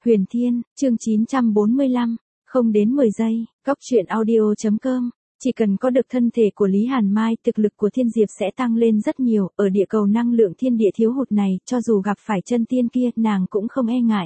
Huyền Thiên, chương 945, không đến 10 giây, Cóc truyện audio.com. Chỉ cần có được thân thể của Lý Hàn Mai, thực lực của Thiên Diệp sẽ tăng lên rất nhiều, ở địa cầu năng lượng thiên địa thiếu hụt này, cho dù gặp phải chân tiên kia, nàng cũng không e ngại.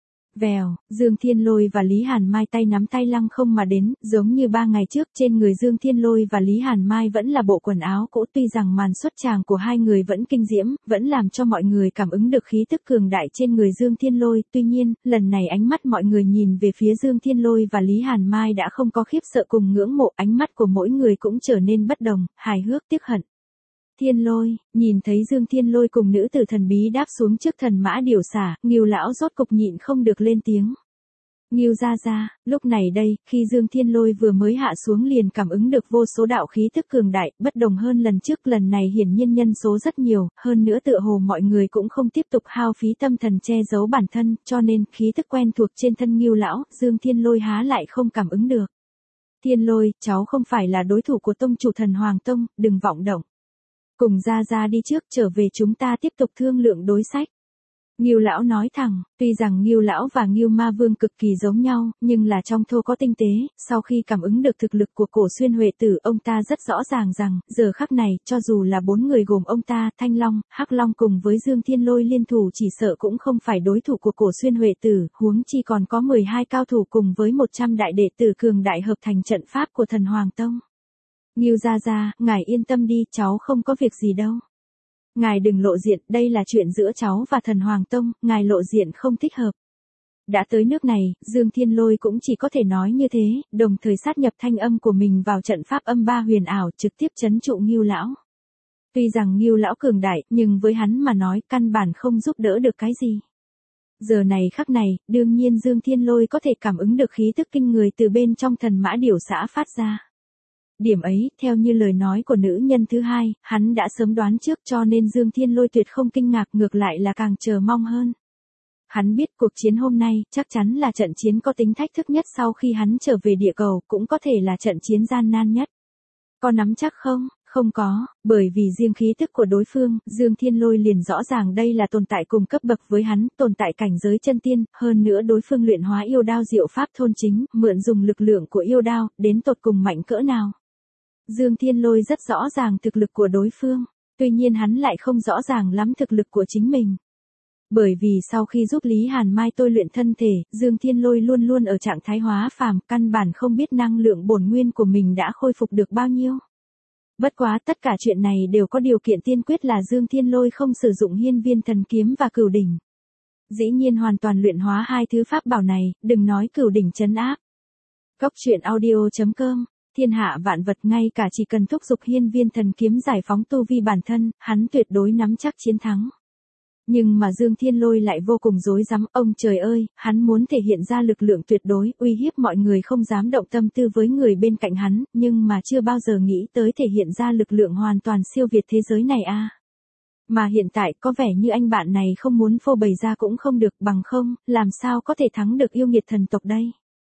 Vèo, Dương Thiên Lôi và Lý Hàn Mai tay nắm tay lăng không mà đến, giống như 3 ngày trước, trên người Dương Thiên Lôi và Lý Hàn Mai vẫn là bộ quần áo cũ, tuy rằng màn xuất tràng của hai người vẫn kinh diễm, vẫn làm cho mọi người cảm ứng được khí tức cường đại trên người Dương Thiên Lôi, tuy nhiên, lần này ánh mắt mọi người nhìn về phía Dương Thiên Lôi và Lý Hàn Mai đã không có khiếp sợ cùng ngưỡng mộ, ánh mắt của mỗi người cũng trở nên bất đồng, hài hước tiếc hận. Thiên Lôi, nhìn thấy Dương Thiên Lôi cùng nữ tử thần bí đáp xuống trước thần mã điểu xả, Ngưu lão rốt cục nhịn không được lên tiếng. Ngưu gia, lúc này đây, khi Dương Thiên Lôi vừa mới hạ xuống liền cảm ứng được vô số đạo khí thức cường đại, bất đồng hơn lần trước, lần này hiển nhiên nhân số rất nhiều, hơn nữa tựa hồ mọi người cũng không tiếp tục hao phí tâm thần che giấu bản thân, cho nên khí thức quen thuộc trên thân Ngưu lão, Dương Thiên Lôi há lại không cảm ứng được. Thiên Lôi, cháu không phải là đối thủ của tông chủ Thần Hoàng Tông, đừng vọng động. Cùng ra đi trước, trở về chúng ta tiếp tục thương lượng đối sách. Ngưu lão nói thẳng, tuy rằng Ngưu lão và Ngưu Ma Vương cực kỳ giống nhau, nhưng là trong thô có tinh tế, sau khi cảm ứng được thực lực của Cổ Xuyên Huệ Tử, ông ta rất rõ ràng rằng, giờ khắc này, cho dù là 4 người gồm ông ta, Thanh Long, Hắc Long cùng với Dương Thiên Lôi liên thủ chỉ sợ cũng không phải đối thủ của Cổ Xuyên Huệ Tử, huống chi còn có 12 cao thủ cùng với 100 đại đệ tử cường đại hợp thành trận pháp của Thần Hoàng Tông. Ngưu gia, ngài yên tâm đi, cháu không có việc gì đâu. Ngài đừng lộ diện, đây là chuyện giữa cháu và Thần Hoàng Tông, ngài lộ diện không thích hợp. Đã tới nước này, Dương Thiên Lôi cũng chỉ có thể nói như thế, đồng thời sát nhập thanh âm của mình vào trận pháp âm ba huyền ảo, trực tiếp trấn trụ Ngưu lão. Tuy rằng Ngưu lão cường đại, nhưng với hắn mà nói, căn bản không giúp đỡ được cái gì. Giờ này khắc này, đương nhiên Dương Thiên Lôi có thể cảm ứng được khí tức kinh người từ bên trong thần mã điểu xã phát ra. Điểm ấy, theo như lời nói của nữ nhân thứ hai, hắn đã sớm đoán trước, cho nên Dương Thiên Lôi tuyệt không kinh ngạc, ngược lại là càng chờ mong hơn. Hắn biết cuộc chiến hôm nay, chắc chắn là trận chiến có tính thách thức nhất sau khi hắn trở về địa cầu, cũng có thể là trận chiến gian nan nhất. Có nắm chắc không? Không có, bởi vì riêng khí tức của đối phương, Dương Thiên Lôi liền rõ ràng đây là tồn tại cùng cấp bậc với hắn, tồn tại cảnh giới chân tiên, hơn nữa đối phương luyện hóa yêu đao diệu pháp thôn chính, mượn dùng lực lượng của yêu đao, đến tột cùng mạnh cỡ nào. Dương Thiên Lôi rất rõ ràng thực lực của đối phương, tuy nhiên hắn lại không rõ ràng lắm thực lực của chính mình. Bởi vì sau khi giúp Lý Hàn Mai tôi luyện thân thể, Dương Thiên Lôi luôn luôn ở trạng thái hóa phàm, căn bản không biết năng lượng bổn nguyên của mình đã khôi phục được bao nhiêu. Bất quá tất cả chuyện này đều có điều kiện tiên quyết là Dương Thiên Lôi không sử dụng hiên viên thần kiếm và cửu đỉnh. Dĩ nhiên hoàn toàn luyện hóa hai thứ pháp bảo này, đừng nói cửu đỉnh trấn áp. Cóc truyện audio.com. Thiên hạ vạn vật ngay cả chỉ cần thúc giục hiên viên thần kiếm giải phóng tu vi bản thân, hắn tuyệt đối nắm chắc chiến thắng. Nhưng mà Dương Thiên Lôi lại vô cùng rối rắm, ông trời ơi, hắn muốn thể hiện ra lực lượng tuyệt đối, uy hiếp mọi người không dám động tâm tư với người bên cạnh hắn, nhưng mà chưa bao giờ nghĩ tới thể hiện ra lực lượng hoàn toàn siêu việt thế giới này a. Mà hiện tại có vẻ như anh bạn này không muốn phô bày ra cũng không được, bằng không, làm sao có thể thắng được yêu nghiệt thần tộc đây.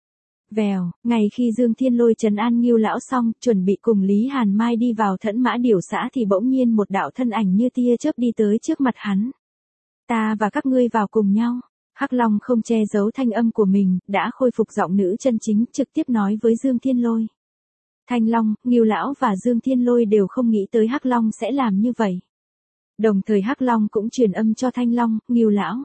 Vèo, ngày khi Dương Thiên Lôi trấn an Ngưu lão xong, chuẩn bị cùng Lý Hàn Mai đi vào Thẫn Mã Điểu xã thì bỗng nhiên một đạo thân ảnh như tia chớp đi tới trước mặt hắn. Ta và các ngươi vào cùng nhau. Hắc Long không che giấu thanh âm của mình, đã khôi phục giọng nữ chân chính, trực tiếp nói với Dương Thiên Lôi. Thanh Long, Ngưu lão và Dương Thiên Lôi đều không nghĩ tới Hắc Long sẽ làm như vậy. Đồng thời Hắc Long cũng truyền âm cho Thanh Long, Ngưu lão.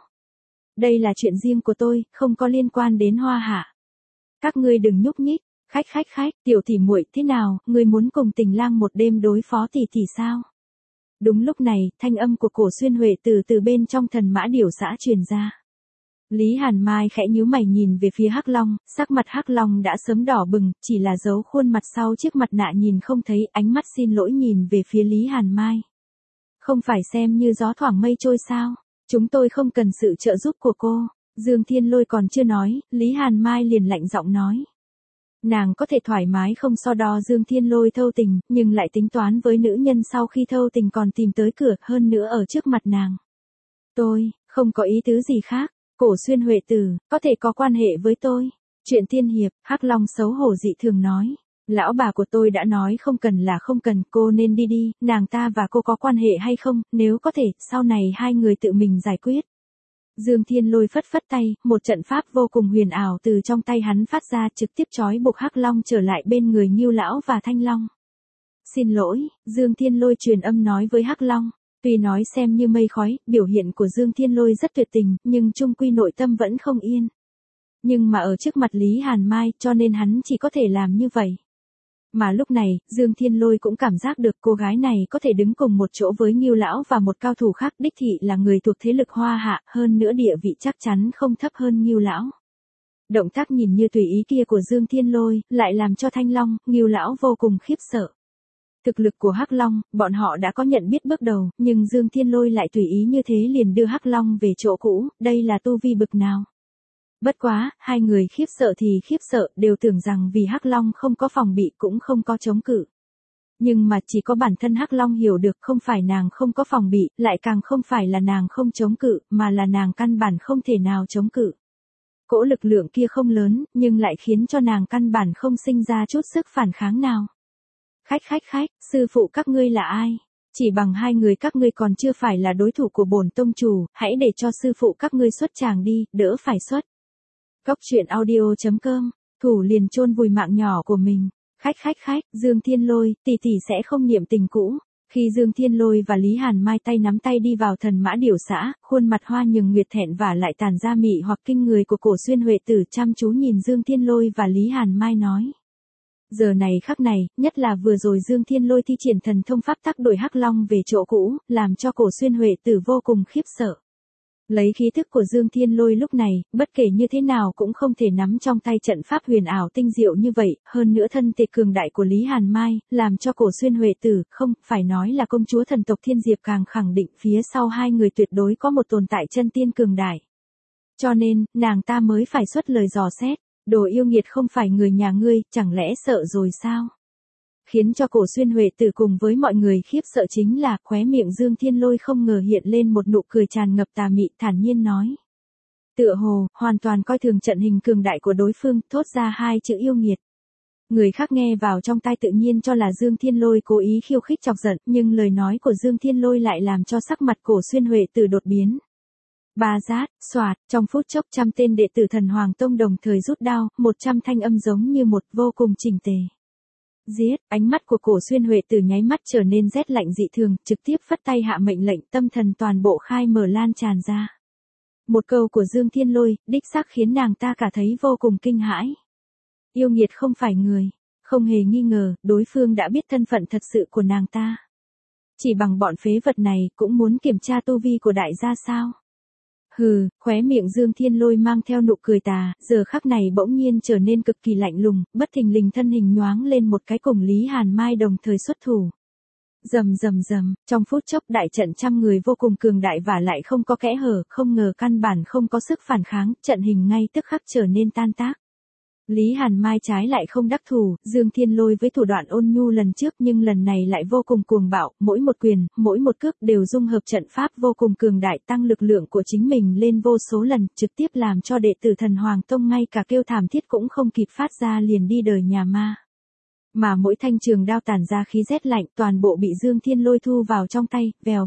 Đây là chuyện riêng của tôi, không có liên quan đến Hoa Hạ. Các ngươi đừng nhúc nhích, khách, tiểu tỷ muội thế nào, ngươi muốn cùng Tình Lang một đêm đối phó tỷ sao? Đúng lúc này, thanh âm của Cổ Xuyên Huệ từ bên trong thần mã điểu xã truyền ra. Lý Hàn Mai khẽ nhíu mày nhìn về phía Hắc Long, sắc mặt Hắc Long đã sớm đỏ bừng, chỉ là giấu khuôn mặt sau chiếc mặt nạ nhìn không thấy, ánh mắt xin lỗi nhìn về phía Lý Hàn Mai. Không phải xem như gió thoảng mây trôi sao? Chúng tôi không cần sự trợ giúp của cô. Dương Thiên Lôi còn chưa nói, Lý Hàn Mai liền lạnh giọng nói. Nàng có thể thoải mái không so đo Dương Thiên Lôi thâu tình, nhưng lại tính toán với nữ nhân sau khi thâu tình còn tìm tới cửa, hơn nữa ở trước mặt nàng. Tôi, không có ý tứ gì khác, Cổ Xuyên Huệ Tử, có thể có quan hệ với tôi. Chuyện tiên hiệp, Hắc Long xấu hổ dị thường nói. Lão bà của tôi đã nói không cần là không cần, cô nên đi, nàng ta và cô có quan hệ hay không, nếu có thể, sau này hai người tự mình giải quyết. Dương Thiên Lôi phất phất tay, một trận pháp vô cùng huyền ảo từ trong tay hắn phát ra trực tiếp trói buộc Hắc Long trở lại bên người Ngưu Lão và Thanh Long. Xin lỗi, Dương Thiên Lôi truyền âm nói với Hắc Long. Tuy nói xem như mây khói, biểu hiện của Dương Thiên Lôi rất tuyệt tình, nhưng chung quy nội tâm vẫn không yên. Nhưng mà ở trước mặt Lý Hàn Mai cho nên hắn chỉ có thể làm như vậy. Mà lúc này, Dương Thiên Lôi cũng cảm giác được cô gái này có thể đứng cùng một chỗ với Ngưu Lão và một cao thủ khác, đích thị là người thuộc thế lực Hoa Hạ, hơn nữa địa vị chắc chắn không thấp hơn Ngưu Lão. Động tác nhìn như tùy ý kia của Dương Thiên Lôi, lại làm cho Thanh Long, Ngưu Lão vô cùng khiếp sợ. Thực lực của Hắc Long, bọn họ đã có nhận biết bước đầu, nhưng Dương Thiên Lôi lại tùy ý như thế liền đưa Hắc Long về chỗ cũ, đây là tu vi bực nào. Bất quá, hai người khiếp sợ thì khiếp sợ, đều tưởng rằng vì Hắc Long không có phòng bị cũng không có chống cự. Nhưng mà chỉ có bản thân Hắc Long hiểu được không phải nàng không có phòng bị, lại càng không phải là nàng không chống cự, mà là nàng căn bản không thể nào chống cự. Cỗ lực lượng kia không lớn, nhưng lại khiến cho nàng căn bản không sinh ra chút sức phản kháng nào. Khách, sư phụ các ngươi là ai? Chỉ bằng hai người các ngươi còn chưa phải là đối thủ của bổn tông chủ, hãy để cho sư phụ các ngươi xuất tràng đi, đỡ phải xuất. Cốc truyện audio.com, thủ liền chôn vùi mạng nhỏ của mình. Khách, Dương Thiên Lôi, tỷ tỷ sẽ không niệm tình cũ. Khi Dương Thiên Lôi và Lý Hàn Mai tay nắm tay đi vào Thần Mã Điểu xã, khuôn mặt Hoa Nhường Nguyệt thẹn và lại tàn ra mị hoặc kinh người của Cổ Xuyên Huệ Tử chăm chú nhìn Dương Thiên Lôi và Lý Hàn Mai nói. Giờ này khắc này, nhất là vừa rồi Dương Thiên Lôi thi triển thần thông pháp tắc đổi Hắc Long về chỗ cũ, làm cho Cổ Xuyên Huệ Tử vô cùng khiếp sợ. Lấy khí thức của Dương Thiên Lôi lúc này, bất kể như thế nào cũng không thể nắm trong tay trận pháp huyền ảo tinh diệu như vậy, hơn nữa thân thể cường đại của Lý Hàn Mai, làm cho Cổ Xuyên Huệ Tử, không, phải nói là công chúa thần tộc Thiên Diệp càng khẳng định phía sau hai người tuyệt đối có một tồn tại chân tiên cường đại. Cho nên, nàng ta mới phải xuất lời dò xét, đồ yêu nghiệt không phải người nhà ngươi, chẳng lẽ sợ rồi sao? Khiến cho Cổ Xuyên Huệ Tử cùng với mọi người khiếp sợ chính là khóe miệng Dương Thiên Lôi không ngờ hiện lên một nụ cười tràn ngập tà mị, thản nhiên nói. Tựa hồ, hoàn toàn coi thường trận hình cường đại của đối phương, thốt ra hai chữ yêu nghiệt. Người khác nghe vào trong tai tự nhiên cho là Dương Thiên Lôi cố ý khiêu khích chọc giận, nhưng lời nói của Dương Thiên Lôi lại làm cho sắc mặt Cổ Xuyên Huệ Tử đột biến. Ba rát, xoạt, trong phút chốc 100 tên đệ tử Thần Hoàng Tông đồng thời rút đao, 100 thanh âm giống như một vô cùng chỉnh tề. Giết, ánh mắt của Cổ Xuyên Huệ Tử nháy mắt trở nên rét lạnh dị thường, trực tiếp phất tay hạ mệnh lệnh, tâm thần toàn bộ khai mở lan tràn ra. Một câu của Dương Thiên Lôi, đích xác khiến nàng ta cả thấy vô cùng kinh hãi. Yêu nghiệt không phải người, không hề nghi ngờ, đối phương đã biết thân phận thật sự của nàng ta. Chỉ bằng bọn phế vật này cũng muốn kiểm tra tu vi của đại gia sao? Hừ, khóe miệng Dương Thiên Lôi mang theo nụ cười tà, giờ khắc này bỗng nhiên trở nên cực kỳ lạnh lùng, bất thình lình thân hình nhoáng lên một cái cùng Lý Hàn Mai đồng thời xuất thủ. Rầm, trong phút chốc đại trận 100 người vô cùng cường đại và lại không có kẽ hở, không ngờ căn bản không có sức phản kháng, trận hình ngay tức khắc trở nên tan tác. Lý Hàn Mai trái lại không đắc thủ, Dương Thiên Lôi với thủ đoạn ôn nhu lần trước nhưng lần này lại vô cùng cuồng bạo, mỗi một quyền, mỗi một cước đều dung hợp trận pháp vô cùng cường đại tăng lực lượng của chính mình lên vô số lần, trực tiếp làm cho đệ tử Thần Hoàng Tông ngay cả kêu thảm thiết cũng không kịp phát ra liền đi đời nhà ma. Mà mỗi thanh trường đao tản ra khí rét lạnh toàn bộ bị Dương Thiên Lôi thu vào trong tay, vèo.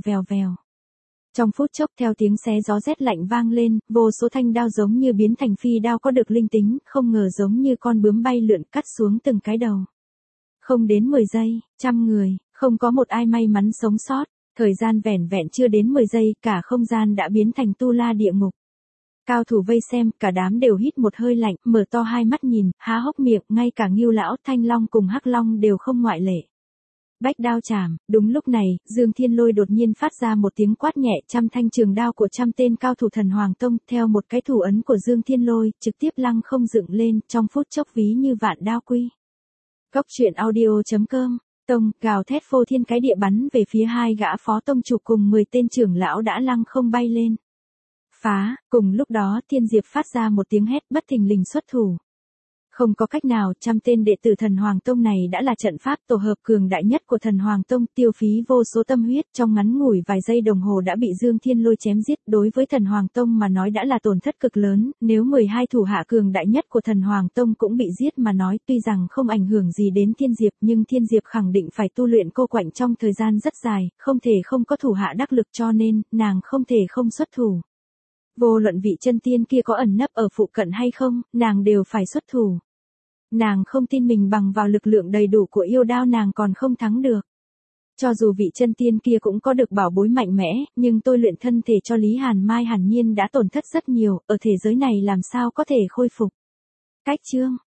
Trong phút chốc theo tiếng xé gió rét lạnh vang lên, vô số thanh đao giống như biến thành phi đao có được linh tính, không ngờ giống như con bướm bay lượn cắt xuống từng cái đầu. Không đến 10 giây, 100 người, không có một ai may mắn sống sót, thời gian vẻn vẹn chưa đến 10 giây, cả không gian đã biến thành tu la địa ngục. Cao thủ vây xem, cả đám đều hít một hơi lạnh, mở to hai mắt nhìn, há hốc miệng, ngay cả Ngưu Lão, Thanh Long cùng Hắc Long đều không ngoại lệ. Bách đao chảm, đúng lúc này, Dương Thiên Lôi đột nhiên phát ra một tiếng quát nhẹ, 100 thanh trường đao của 100 tên cao thủ Thần Hoàng Tông, theo một cái thủ ấn của Dương Thiên Lôi, trực tiếp lăng không dựng lên, trong phút chốc ví như vạn đao quy. Cốc truyện audio.com, tông, gào thét phô thiên cái địa bắn về phía hai gã phó tông chủ cùng 10 tên trưởng lão đã lăng không bay lên. Phá, cùng lúc đó Thiên Diệp phát ra một tiếng hét bất thình lình xuất thủ. Không có cách nào, 100 tên đệ tử Thần Hoàng Tông này đã là trận pháp tổ hợp cường đại nhất của Thần Hoàng Tông, tiêu phí vô số tâm huyết, trong ngắn ngủi vài giây đồng hồ đã bị Dương Thiên Lôi chém giết, đối với Thần Hoàng Tông mà nói đã là tổn thất cực lớn, nếu 12 thủ hạ cường đại nhất của Thần Hoàng Tông cũng bị giết mà nói, tuy rằng không ảnh hưởng gì đến Thiên Diệp, nhưng Thiên Diệp khẳng định phải tu luyện cô quạnh trong thời gian rất dài, không thể không có thủ hạ đắc lực cho nên, nàng không thể không xuất thủ. Vô luận vị chân tiên kia có ẩn nấp ở phụ cận hay không, nàng đều phải xuất thủ. Nàng không tin mình bằng vào lực lượng đầy đủ của yêu đao nàng còn không thắng được. Cho dù vị chân tiên kia cũng có được bảo bối mạnh mẽ, nhưng tôi luyện thân thể cho Lý Hàn Mai hẳn nhiên đã tổn thất rất nhiều, ở thế giới này làm sao có thể khôi phục. Cách chương